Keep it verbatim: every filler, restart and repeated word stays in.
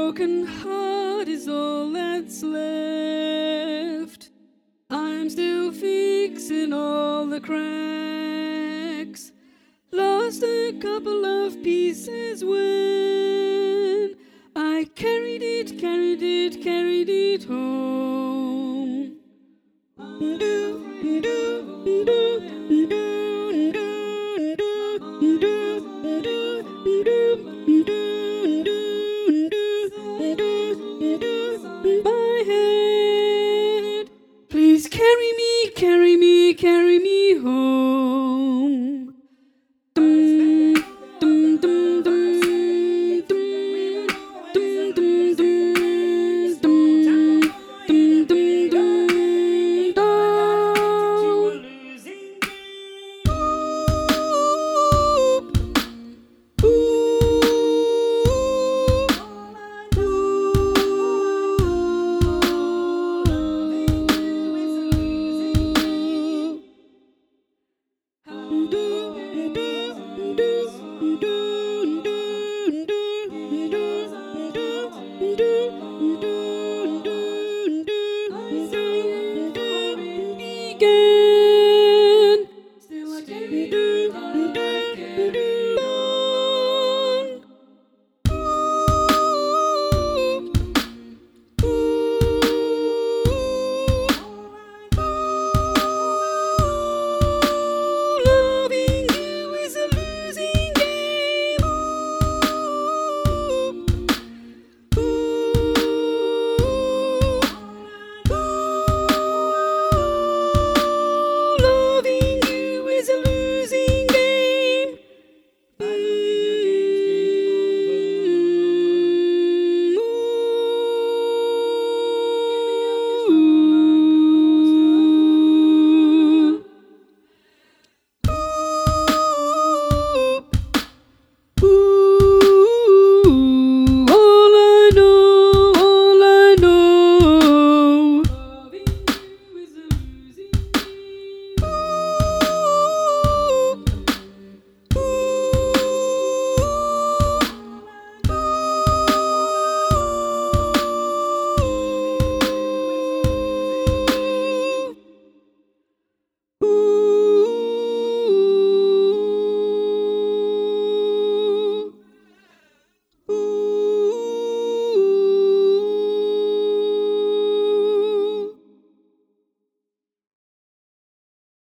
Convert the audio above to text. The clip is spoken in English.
broken heart is all that's left. I'm still fixing all the cracks. Lost a couple of pieces when I carried it, carried it, carried it home. Do, do, do, do, do, do, do.